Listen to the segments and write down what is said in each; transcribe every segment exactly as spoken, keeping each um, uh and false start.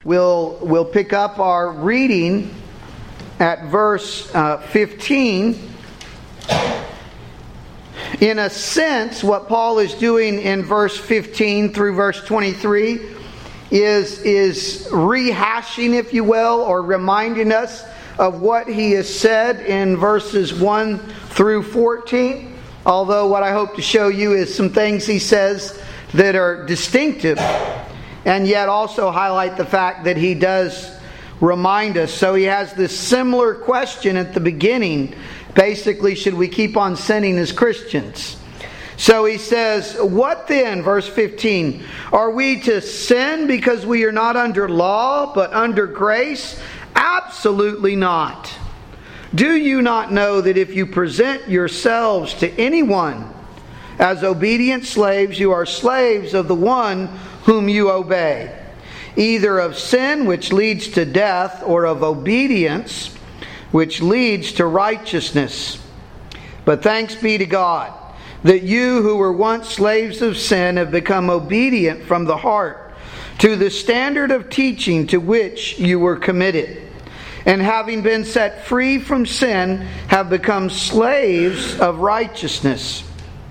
we'll, we'll pick up our reading at verse uh, fifteen. In a sense, what Paul is doing in verse fifteen through verse twenty-three is, is rehashing, if you will, or reminding us of what he has said in verses one through fourteen. Although what I hope to show you is some things he says that are distinctive, and yet also highlight the fact that he does remind us. So he has this similar question at the beginning. Basically, should we keep on sinning as Christians? So he says, what then, verse fifteen, are we to sin because we are not under law, but under grace? Absolutely not. Do you not know that if you present yourselves to anyone as obedient slaves, you are slaves of the one whom you obey, either of sin, which leads to death, or of obedience, which leads to righteousness. But thanks be to God, that you who were once slaves of sin have become obedient from the heart to the standard of teaching to which you were committed. And having been set free from sin, have become slaves of righteousness.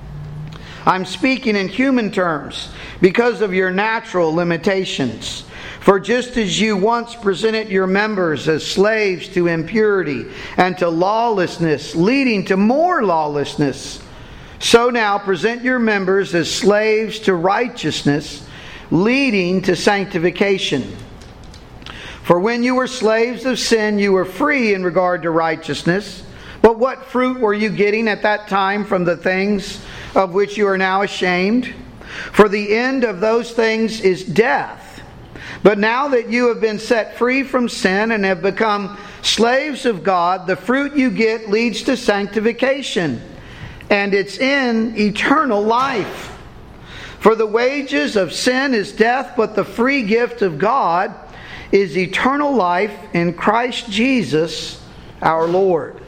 I'm speaking in human terms because of your natural limitations. For just as you once presented your members as slaves to impurity and to lawlessness, leading to more lawlessness, so now present your members as slaves to righteousness, leading to sanctification. For when you were slaves of sin, you were free in regard to righteousness. But what fruit were you getting at that time from the things of which you are now ashamed? For the end of those things is death. But now that you have been set free from sin and have become slaves of God, the fruit you get leads to sanctification, and it's in eternal life. For the wages of sin is death, but the free gift of God is eternal life in Christ Jesus our Lord.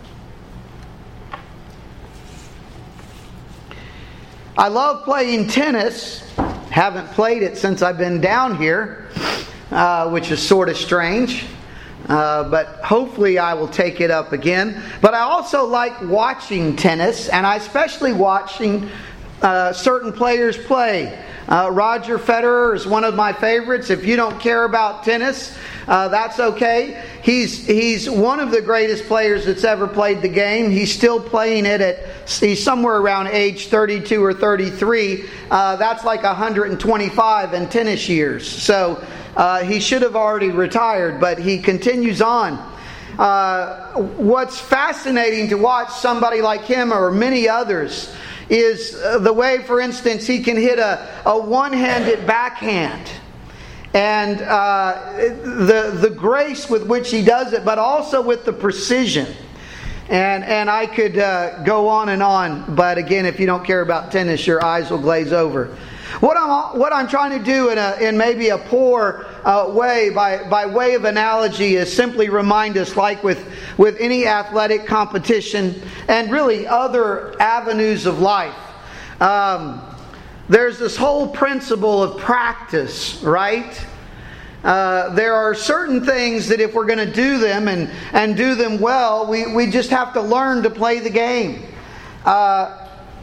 I love playing tennis. Haven't played it since I've been down here, uh, which is sort of strange. Uh, but hopefully I will take it up again. But I also like watching tennis, and I especially watching uh, certain players play. Uh, Roger Federer is one of my favorites. If you don't care about tennis, uh, that's okay. He's he's one of the greatest players that's ever played the game. He's still playing it at he's somewhere around age thirty-two or thirty-three. Uh, that's like one hundred twenty-five in tennis years. So uh, he should have already retired, but he continues on. Uh, what's fascinating to watch somebody like him or many others is the way, for instance, he can hit a, a one-handed backhand. And uh, the the grace with which he does it, but also with the precision. And and I could uh, go on and on, but again, if you don't care about tennis, your eyes will glaze over. What I'm what I'm trying to do in a in maybe a poor uh, way, by by way of analogy, is simply remind us, like with with any athletic competition and really other avenues of life. Um, There's this whole principle of practice, right? Uh, there are certain things that if we're going to do them and, and do them well, we, we just have to learn to play the game. Uh,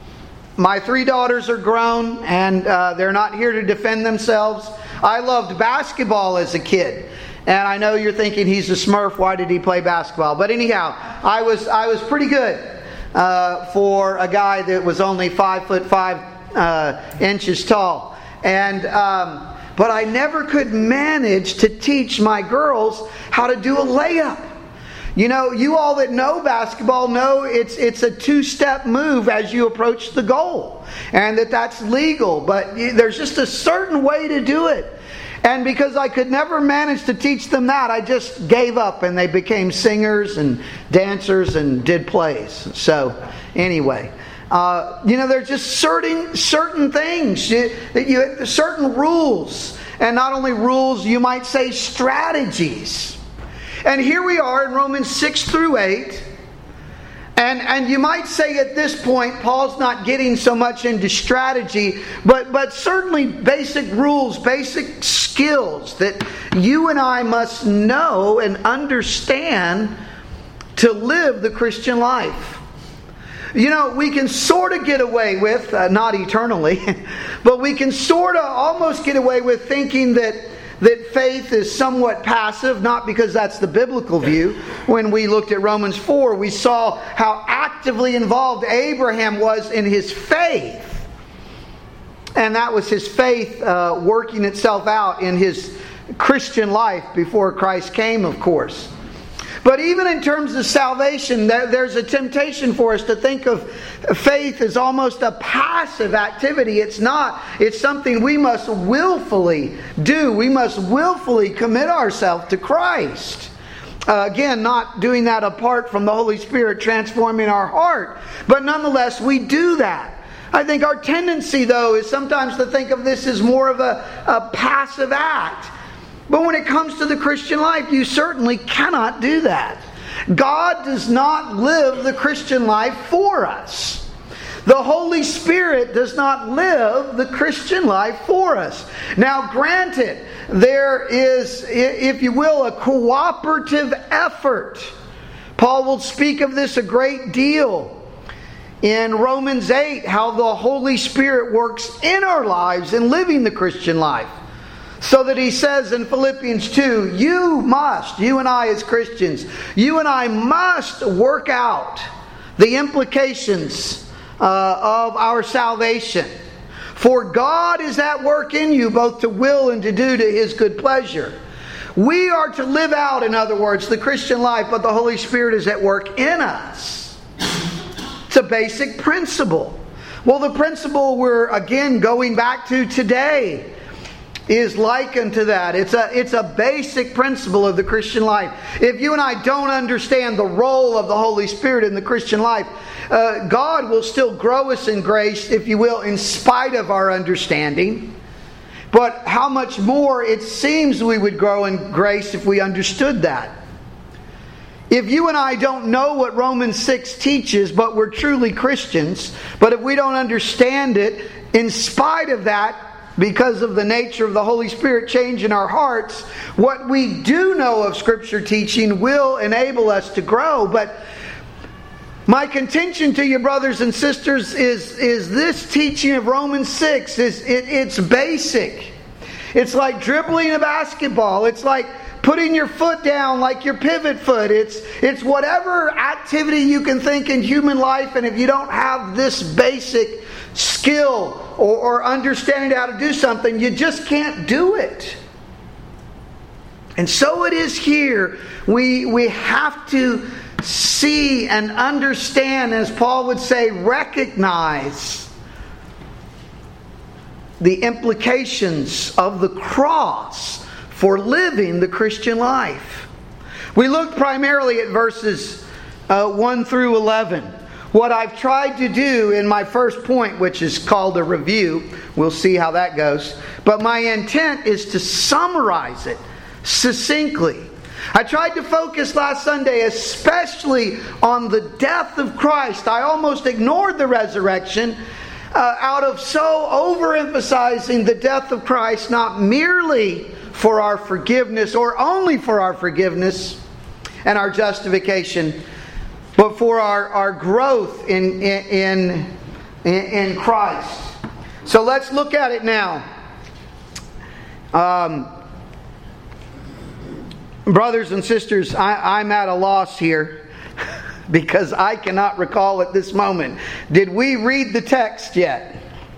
my three daughters are grown and uh, they're not here to defend themselves. I loved basketball as a kid. And I know you're thinking he's a Smurf, why did he play basketball? But anyhow, I was I was pretty good uh, for a guy that was only five foot five Uh, inches tall, and um, but I never could manage to teach my girls how to do a layup. You know, you all that know basketball know it's it's a two-step move as you approach the goal, and that that's legal. But there's just a certain way to do it, and because I could never manage to teach them that, I just gave up, and they became singers and dancers and did plays. So anyway. Uh, you know, there's just certain certain things that you certain rules, and not only rules, you might say strategies. And here we are in Romans six through eight, And and you might say at this point, Paul's not getting so much into strategy, but, but certainly basic rules, basic skills that you and I must know and understand to live the Christian life. You know, we can sort of get away with, uh, not eternally, but we can sort of almost get away with thinking that that faith is somewhat passive, not because that's the biblical view. When we looked at Romans four, we saw how actively involved Abraham was in his faith. And that was his faith uh, working itself out in his Christian life before Christ came, of course. But even in terms of salvation, there's a temptation for us to think of faith as almost a passive activity. It's not. It's something we must willfully do. We must willfully commit ourselves to Christ. Uh, again, not doing that apart from the Holy Spirit transforming our heart. But nonetheless, we do that. I think our tendency, though, is sometimes to think of this as more of a, a passive act. But when it comes to the Christian life, you certainly cannot do that. God does not live the Christian life for us. The Holy Spirit does not live the Christian life for us. Now, granted, there is, if you will, a cooperative effort. Paul will speak of this a great deal in Romans eight, how the Holy Spirit works in our lives in living the Christian life. So that he says in Philippians two, you must, you and I as Christians, you and I must work out the implications uh, of our salvation. For God is at work in you both to will and to do to His good pleasure. We are to live out, in other words, the Christian life, but the Holy Spirit is at work in us. It's a basic principle. Well, the principle we're again going back to today is likened to that. It's a, it's a basic principle of the Christian life. If you and I don't understand the role of the Holy Spirit in the Christian life, uh, God will still grow us in grace, if you will, in spite of our understanding. But how much more it seems we would grow in grace if we understood that. If you and I don't know what Romans six teaches, but we're truly Christians, but if we don't understand it, in spite of that, because of the nature of the Holy Spirit changing our hearts, what we do know of Scripture teaching will enable us to grow. But my contention to you, brothers and sisters, is, is this teaching of Romans six. Is it, it's basic. It's like dribbling a basketball. It's like putting your foot down like your pivot foot. It's, it's whatever activity you can think in human life, and if you don't have this basic skill or, or understanding how to do something, you just can't do it. And so it is here. We, we have to see and understand, as Paul would say, recognize the implications of the cross for living the Christian life. We looked primarily at verses uh, one through eleven. What I've tried to do in my first point, which is called a review, we'll see how that goes, but my intent is to summarize it succinctly. I tried to focus last Sunday especially on the death of Christ. I almost ignored the resurrection uh, out of so overemphasizing the death of Christ, not merely for our forgiveness or only for our forgiveness and our justification, but for our, our growth in, in, in, in Christ. So let's look at it now. Um, brothers and sisters, I, I'm at a loss here because I cannot recall at this moment. Did we read the text yet?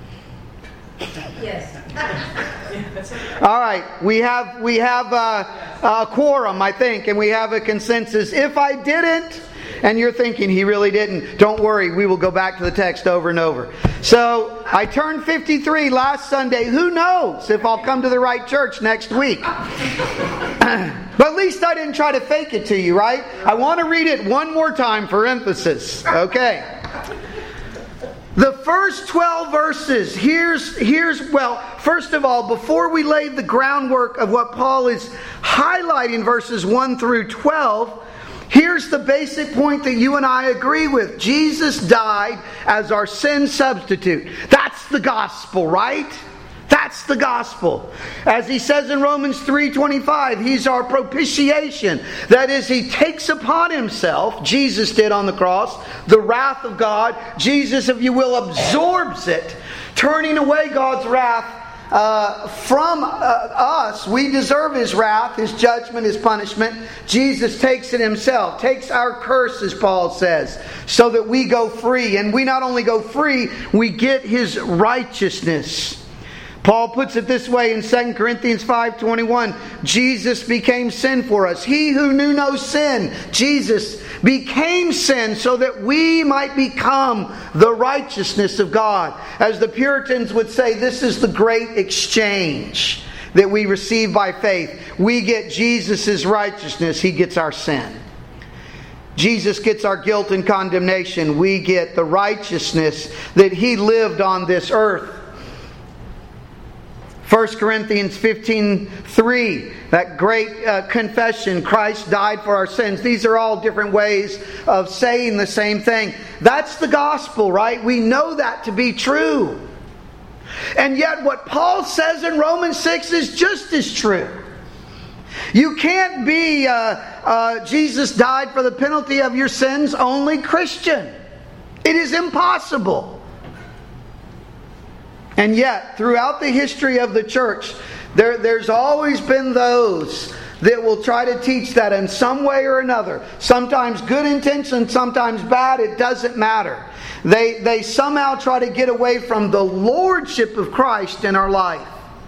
Yes. All right, we have we have a, a quorum, I think, and we have a consensus. If I didn't, and you're thinking he really didn't, don't worry, we will go back to the text over and over. So I turned fifty-three last Sunday. Who knows if I'll come to the right church next week? But at least I didn't try to fake it to you, right? I want to read it one more time for emphasis. Okay. The first twelve verses, here's, here's, well, first of all, before we lay the groundwork of what Paul is highlighting, verses one through twelve, Here's the basic point that you and I agree with. Jesus died as our sin substitute. That's the gospel, right? That's the gospel. As he says in Romans three twenty-five, He's our propitiation. That is, He takes upon Himself, Jesus did on the cross, the wrath of God. Jesus, if you will, absorbs it, turning away God's wrath Uh, from uh, us. We deserve His wrath, His judgment, His punishment. Jesus takes it Himself, takes our curse, as Paul says, so that we go free. And we not only go free, we get His righteousness. Paul puts it this way in Second Corinthians five twenty-one. Jesus became sin for us. He who knew no sin, Jesus, became sin so that we might become the righteousness of God. As the Puritans would say, this is the great exchange that we receive by faith. We get Jesus' righteousness. He gets our sin. Jesus gets our guilt and condemnation. We get the righteousness that He lived on this earth. First Corinthians fifteen three, that great uh, confession, Christ died for our sins. These are all different ways of saying the same thing. That's the gospel, right? We know that to be true. And yet what Paul says in Romans six is just as true. You can't be uh, uh, Jesus died for the penalty of your sins only Christian. It is impossible. And yet, throughout the history of the church, there, there's always been those that will try to teach that in some way or another. Sometimes good intention, sometimes bad, it doesn't matter. They, they somehow try to get away from the lordship of Christ in our life.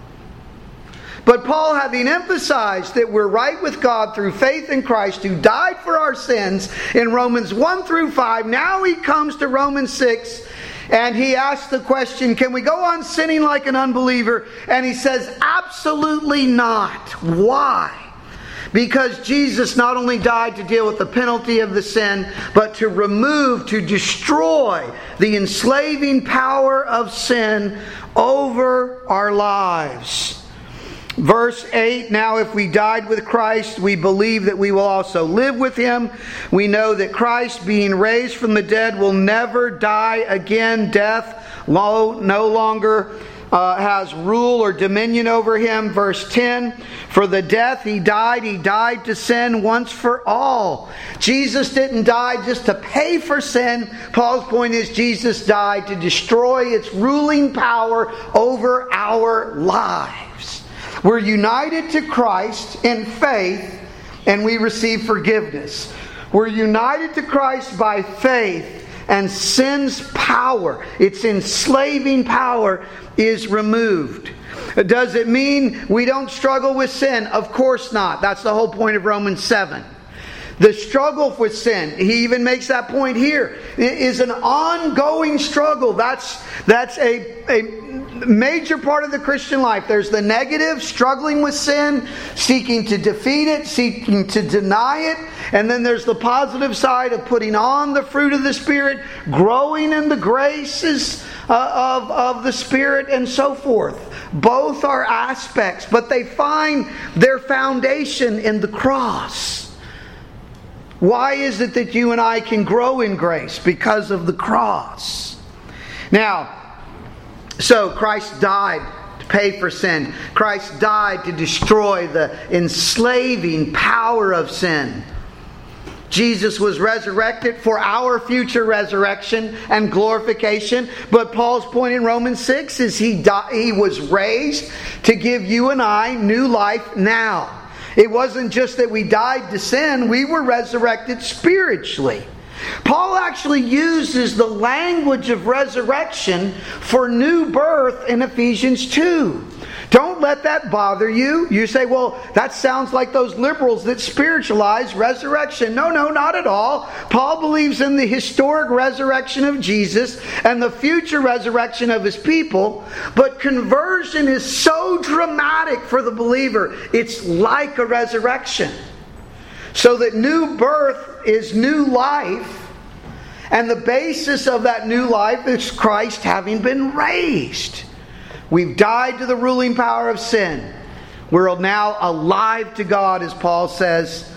But Paul, having emphasized that we're right with God through faith in Christ who died for our sins in Romans one through five, now he comes to Romans six and he asks the question, can we go on sinning like an unbeliever? And he says, absolutely not. Why? Because Jesus not only died to deal with the penalty of the sin, but to remove, to destroy the enslaving power of sin over our lives. Verse eight, now if we died with Christ, we believe that we will also live with Him. We know that Christ, being raised from the dead, will never die again. Death no longer uh, has rule or dominion over Him. Verse ten, for the death He died, He died to sin once for all. Jesus didn't die just to pay for sin. Paul's point is Jesus died to destroy its ruling power over our lives. We're united to Christ in faith and we receive forgiveness. We're united to Christ by faith and sin's power, its enslaving power, is removed. Does it mean we don't struggle with sin? Of course not. That's the whole point of Romans seven. The struggle with sin, he even makes that point here, is an ongoing struggle. That's, that's a, a major part of the Christian life. There's the negative, struggling with sin, seeking to defeat it, seeking to deny it. And then there's the positive side of putting on the fruit of the Spirit, growing in the graces uh, of, of the Spirit, and so forth. Both are aspects, but they find their foundation in the cross. Why is it that you and I can grow in grace? Because of the cross. Now, so Christ died to pay for sin. Christ died to destroy the enslaving power of sin. Jesus was resurrected for our future resurrection and glorification. But Paul's point in Romans six is he, died, he was raised to give you and I new life now. It wasn't just that we died to sin, we were resurrected spiritually. Paul actually uses the language of resurrection for new birth in Ephesians two. Don't let that bother you. You say, well, that sounds like those liberals that spiritualize resurrection. No, no, not at all. Paul believes in the historic resurrection of Jesus and the future resurrection of His people. But conversion is so dramatic for the believer. It's like a resurrection. So that new birth is new life. And the basis of that new life is Christ having been raised. We've died to the ruling power of sin. We're now alive to God, as Paul says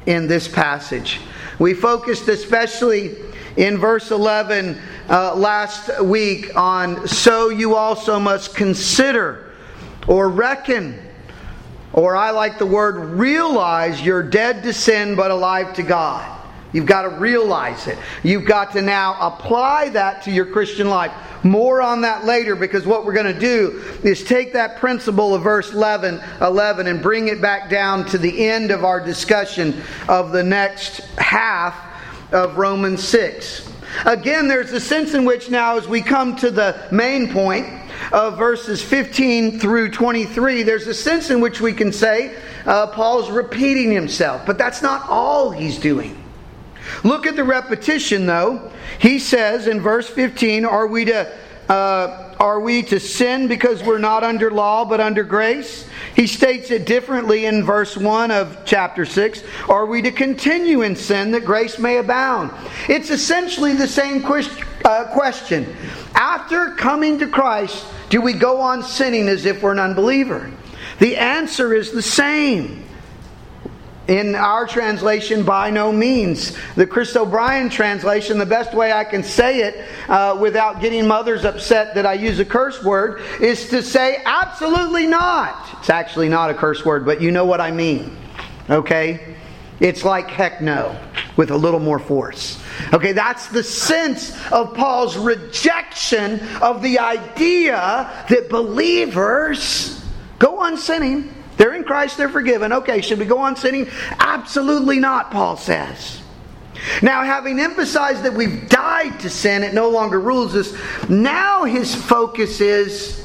in this passage. We focused especially in verse eleven uh, last week on, so you also must consider or reckon, or I like the word realize, you're dead to sin but alive to God. You've got to realize it. You've got to now apply that to your Christian life. More on that later, because what we're going to do is take that principle of verse eleven, eleven and bring it back down to the end of our discussion of the next half of Romans six. Again, there's a sense in which now, as we come to the main point of verses fifteen through twenty-three, there's a sense in which we can say uh, Paul's repeating himself. But that's not all he's doing. Look at the repetition, though. He says in verse fifteen, are we to uh, are we to sin because we're not under law but under grace? He states it differently in verse one of chapter six. Are we to continue in sin that grace may abound? It's essentially the same question. After coming to Christ, do we go on sinning as if we're an unbeliever? The answer is the same. In our translation, by no means. The Chris O'Brien translation, the best way I can say it uh, without getting mothers upset that I use a curse word, is to say absolutely not. It's actually not a curse word, but you know what I mean. Okay? It's like heck no, with a little more force. Okay, that's the sense of Paul's rejection of the idea that believers go on sinning. They're in Christ, they're forgiven. Okay, should we go on sinning? Absolutely not, Paul says. Now, having emphasized that we've died to sin, it no longer rules us. Now his focus is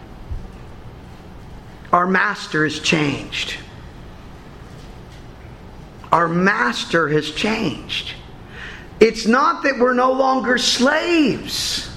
our master has changed. Our master has changed. It's not that we're no longer slaves.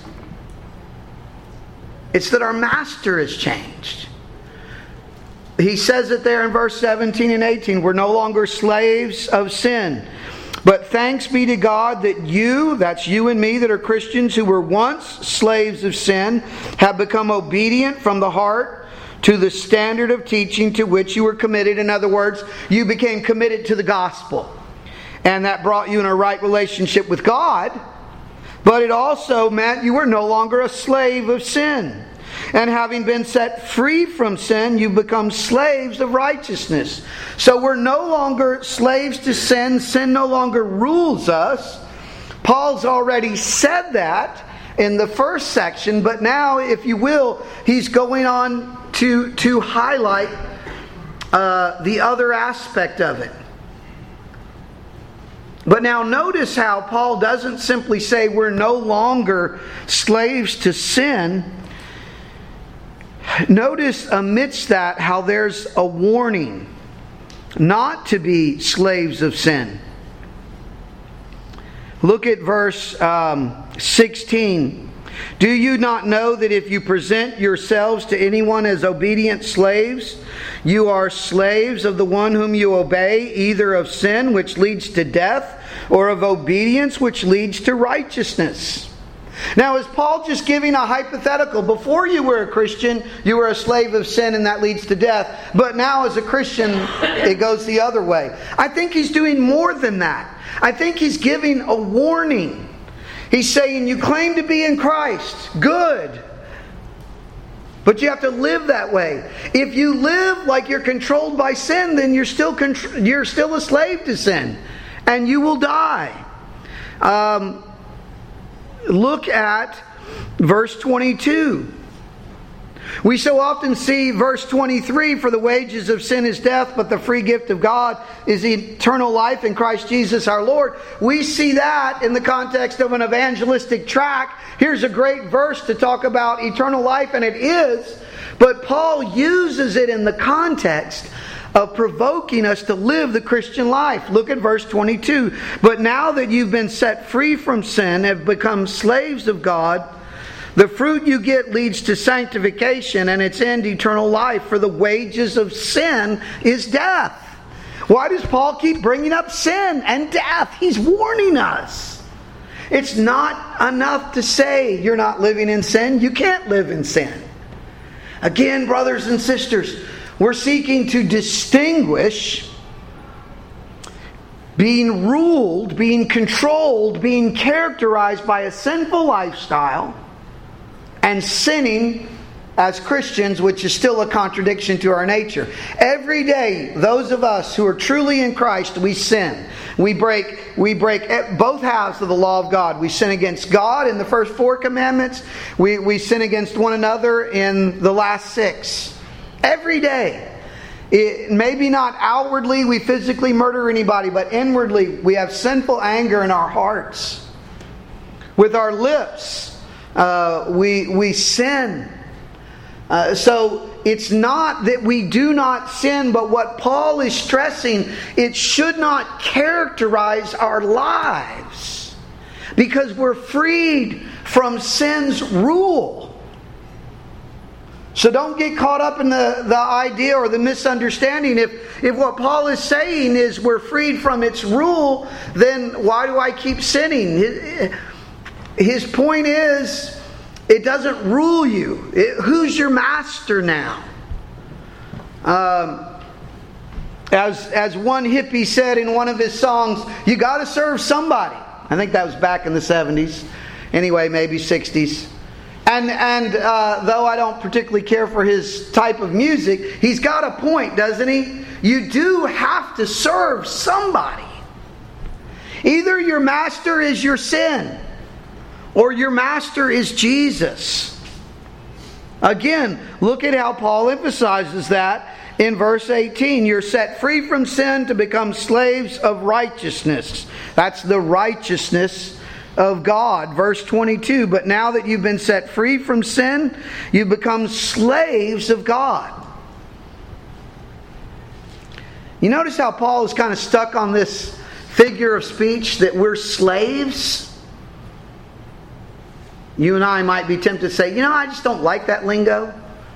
It's that our master has changed. He says it there in verse seventeen and eighteen. We're no longer slaves of sin. But thanks be to God that you, that's you and me that are Christians, who were once slaves of sin, have become obedient from the heart to the standard of teaching to which you were committed. In other words, you became committed to the gospel. And that brought you in a right relationship with God. But it also meant you were no longer a slave of sin. And having been set free from sin, you become slaves of righteousness. So we're no longer slaves to sin. Sin no longer rules us. Paul's already said that in the first section. But now, if you will, he's going on to, to highlight uh, the other aspect of it. But now notice how Paul doesn't simply say we're no longer slaves to sin. Notice amidst that how there's a warning not to be slaves of sin. Look at verse um, sixteen. Do you not know that if you present yourselves to anyone as obedient slaves, you are slaves of the one whom you obey, either of sin, which leads to death, or of obedience, which leads to righteousness? Now, is Paul just giving a hypothetical? Before you were a Christian, you were a slave of sin and that leads to death. But now as a Christian, it goes the other way. I think he's doing more than that. I think he's giving a warning. He's saying, you claim to be in Christ. Good. But you have to live that way. If you live like you're controlled by sin, then you're still contr- you're still a slave to sin. And you will die. Um... Look at verse twenty-two. We so often see verse twenty-three, for the wages of sin is death, but the free gift of God is eternal life in Christ Jesus our Lord. We see that in the context of an evangelistic tract. Here's a great verse to talk about eternal life, and it is. But Paul uses it in the context of provoking us to live the Christian life. Look at verse twenty-two. But now that you've been set free from sin, have become slaves of God, the fruit you get leads to sanctification, and its end eternal life. For the wages of sin is death. Why does Paul keep bringing up sin and death? He's warning us. It's not enough to say you're not living in sin. You can't live in sin. Again, brothers and sisters, we're seeking to distinguish being ruled, being controlled, being characterized by a sinful lifestyle, and sinning as Christians, which is still a contradiction to our nature. Every day, those of us who are truly in Christ, we sin. We break, we break both halves of the law of God. We sin against God in the first four commandments. We, we sin against one another in the last six. Every day. It, maybe not outwardly we physically murder anybody, but inwardly we have sinful anger in our hearts. With our lips, uh, we we sin. Uh, so it's not that we do not sin, but what Paul is stressing, it should not characterize our lives, because we're freed from sin's rule. So don't get caught up in the, the idea or the misunderstanding. If, if what Paul is saying is we're freed from its rule, then why do I keep sinning? His, his point is, it doesn't rule you. It, who's your master now? Um, as, as one hippie said in one of his songs, you got to serve somebody. I think that was back in the seventies. Anyway, maybe sixties. And and uh, though I don't particularly care for his type of music, he's got a point, doesn't he? You do have to serve somebody. Either your master is your sin, or your master is Jesus. Again, look at how Paul emphasizes that in verse eighteen. You're set free from sin to become slaves of righteousness. That's the righteousness of God. Verse twenty-two, but now that you've been set free from sin, you become slaves of God. You notice how Paul is kind of stuck on this figure of speech that we're slaves? You and I might be tempted to say, you know, I just don't like that lingo.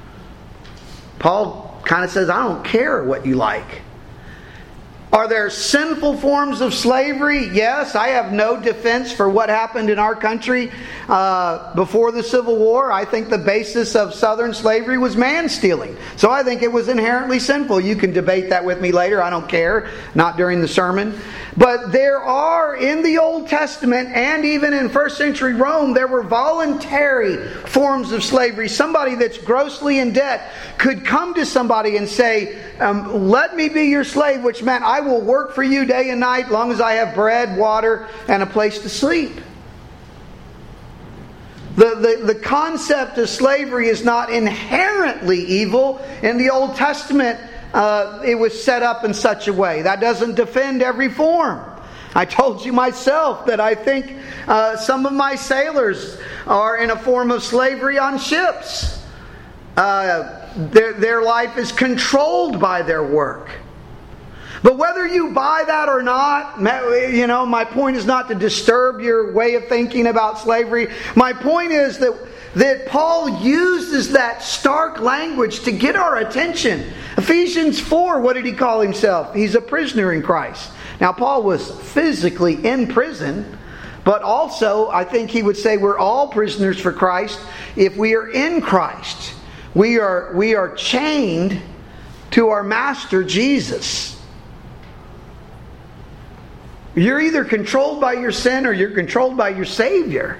Paul kind of says, I don't care what you like. Are there sinful forms of slavery? Yes, I have no defense for what happened in our country uh, before the Civil War. I think the basis of Southern slavery was man stealing. So I think it was inherently sinful. You can debate that with me later. I don't care. Not during the sermon. But there are, in the Old Testament and even in first century Rome, there were voluntary forms of slavery. Somebody that's grossly in debt could come to somebody and say, um, let me be your slave, which meant I will work for you day and night, long as I have bread, water, and a place to sleep. The, the, the concept of slavery is not inherently evil. In the Old Testament, uh, it was set up in such a way. That doesn't defend every form. I told you myself that I think uh, some of my sailors are in a form of slavery on ships. Uh, their, their life is controlled by their work. But whether you buy that or not, you know, my point is not to disturb your way of thinking about slavery. My point is that, that Paul uses that stark language to get our attention. Ephesians four, what did he call himself? He's a prisoner in Christ. Now, Paul was physically in prison, but also I think he would say we're all prisoners for Christ if we are in Christ. We are, we are chained to our master, Jesus. You're either controlled by your sin or you're controlled by your Savior.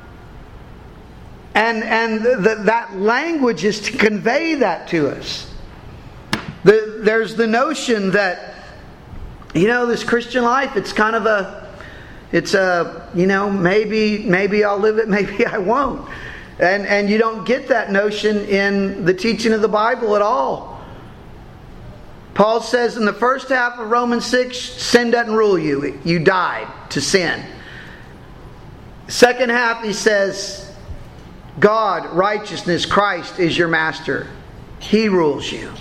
And, and the, that language is to convey that to us. The, there's the notion that, you know, this Christian life, it's kind of a, it's a, you know, maybe, maybe I'll live it, maybe I won't. And, and you don't get that notion in the teaching of the Bible at all. Paul says in the first half of Romans six, sin doesn't rule you. You died to sin. Second half he says, God, righteousness, Christ is your master. He rules you.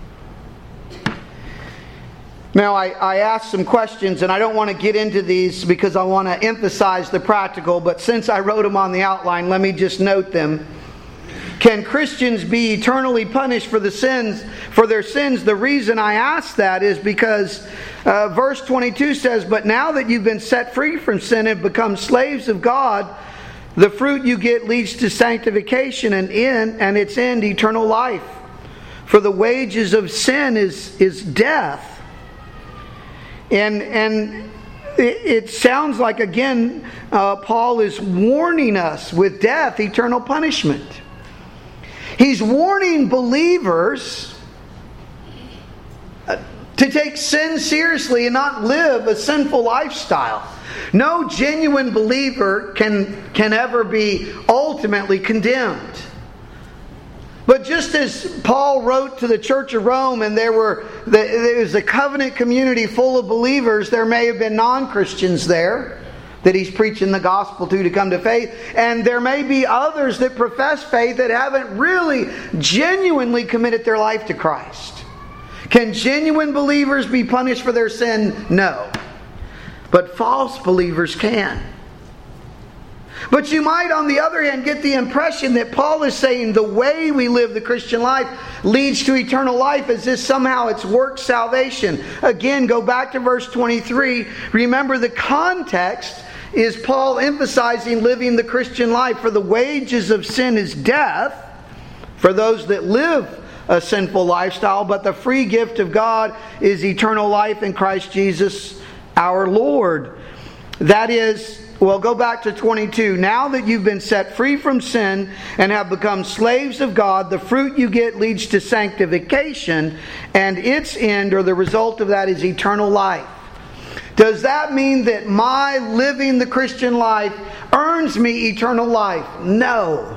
Now I, I asked some questions and I don't want to get into these because I want to emphasize the practical, but since I wrote them on the outline, let me just note them. Can Christians be eternally punished for the sins, for their sins? The reason I ask that is because uh, verse twenty-two says, but now that you've been set free from sin and become slaves of God, the fruit you get leads to sanctification and in and its end eternal life. For the wages of sin is, is death. And, and it, it sounds like, again, uh, Paul is warning us with death, eternal punishment. He's warning believers to take sin seriously and not live a sinful lifestyle. No genuine believer can, can ever be ultimately condemned. But just as Paul wrote to the Church of Rome, and there were there was a covenant community full of believers, there may have been non-Christians there that he's preaching the gospel to to come to faith. And there may be others that profess faith that haven't really genuinely committed their life to Christ. Can genuine believers be punished for their sin? No. But false believers can. But you might, on the other hand, get the impression that Paul is saying the way we live the Christian life leads to eternal life, as if somehow it's work salvation. Again, go back to verse twenty-three. Remember, the context is Paul emphasizing living the Christian life. For the wages of sin is death for those that live a sinful lifestyle, but the free gift of God is eternal life in Christ Jesus our Lord. That is, well, go back to twenty-two. Now that you've been set free from sin and have become slaves of God, the fruit you get leads to sanctification, and its end, or the result of that, is eternal life. Does that mean that my living the Christian life earns me eternal life? No.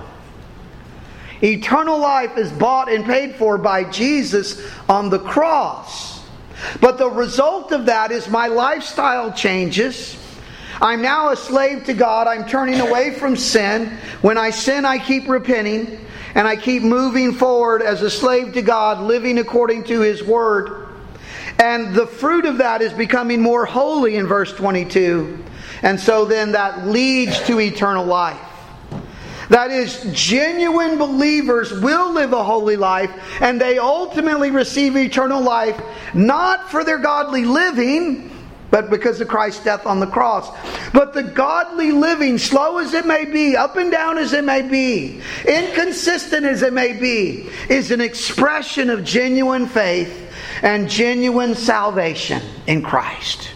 Eternal life is bought and paid for by Jesus on the cross. But the result of that is my lifestyle changes. I'm now a slave to God. I'm turning away from sin. When I sin, I keep repenting. And I keep moving forward as a slave to God, living according to His Word. And the fruit of that is becoming more holy in verse twenty-two. And so then that leads to eternal life. That is, genuine believers will live a holy life, and they ultimately receive eternal life, not for their godly living, but because of Christ's death on the cross. But the godly living, slow as it may be, up and down as it may be, inconsistent as it may be, is an expression of genuine faith and genuine salvation in Christ.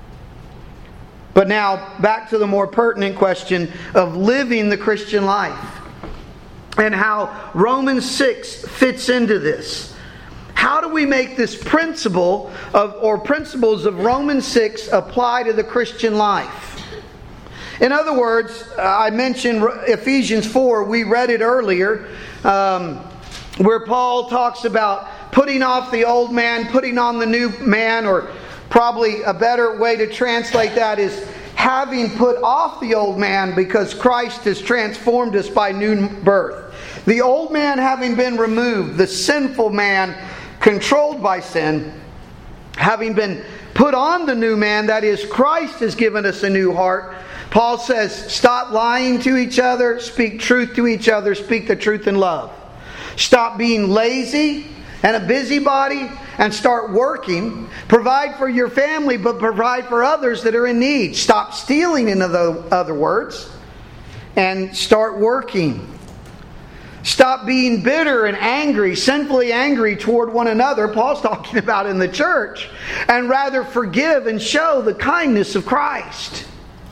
But now, back to the more pertinent question of living the Christian life and how Romans six fits into this. How do we make this principle of, or principles of Romans six apply to the Christian life? In other words, I mentioned Ephesians four. We read it earlier, um, where Paul talks about putting off the old man, putting on the new man, or probably a better way to translate that is having put off the old man, because Christ has transformed us by new birth. The old man having been removed, the sinful man controlled by sin, having been put on the new man, that is, Christ has given us a new heart. Paul says, stop lying to each other, speak truth to each other, speak the truth in love. Stop being lazy and a busybody, and start working. Provide for your family, but provide for others that are in need. Stop stealing, in other words, and start working. Stop being bitter and angry, sinfully angry toward one another. Paul's talking about in the church. And rather forgive and show the kindness of Christ.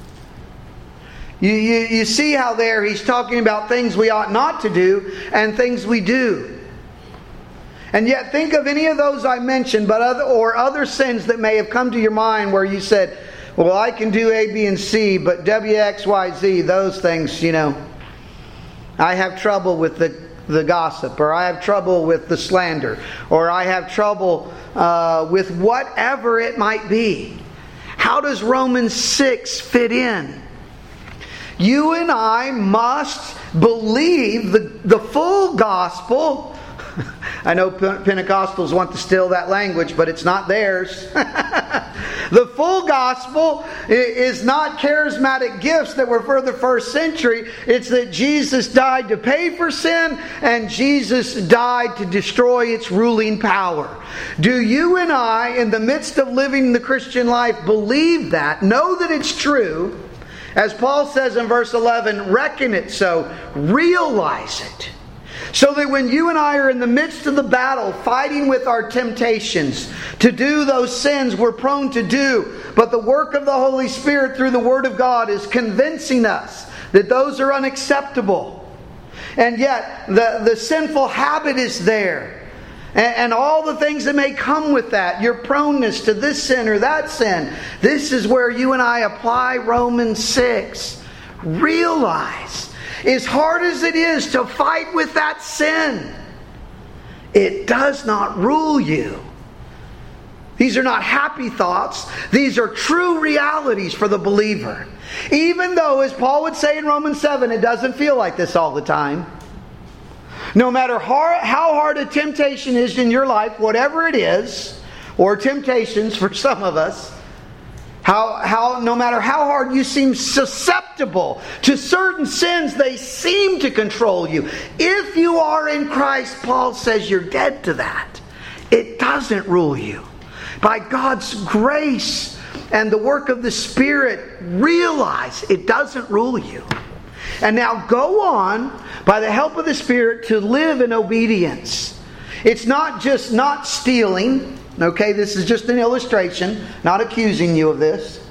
You, you, you see how there he's talking about things we ought not to do and things we do. And yet think of any of those I mentioned, but other, or other sins that may have come to your mind where you said, well, I can do A, B, and C, but W, X, Y, Z, those things, you know, I have trouble with the, the gossip, or I have trouble with the slander, or I have trouble uh, with whatever it might be. How does Romans six fit in? You and I must believe the, the full gospel. I know Pentecostals want to steal that language, but it's not theirs. The full gospel is not charismatic gifts that were for the first century. It's that Jesus died to pay for sin, and Jesus died to destroy its ruling power. Do you and I, in the midst of living the Christian life, believe that? Know that it's true. As Paul says in verse eleven, reckon it so. Realize it. So that when you and I are in the midst of the battle, fighting with our temptations to do those sins we're prone to do, but the work of the Holy Spirit through the Word of God is convincing us that those are unacceptable. And yet, the, the sinful habit is there. And, and all the things that may come with that, your proneness to this sin or that sin. This is where you and I apply Romans six. Realize, as hard as it is to fight with that sin, it does not rule you. These are not happy thoughts. These are true realities for the believer. Even though, as Paul would say in Romans seven, it doesn't feel like this all the time. No matter how hard a temptation is in your life, whatever it is, or temptations for some of us, How, how, no matter how hard you seem susceptible to certain sins, they seem to control you. If you are in Christ, Paul says you're dead to that. It doesn't rule you. By God's grace and the work of the Spirit, realize it doesn't rule you. And now go on, by the help of the Spirit, to live in obedience. It's not just not stealing. Okay, this is just an illustration, not accusing you of this.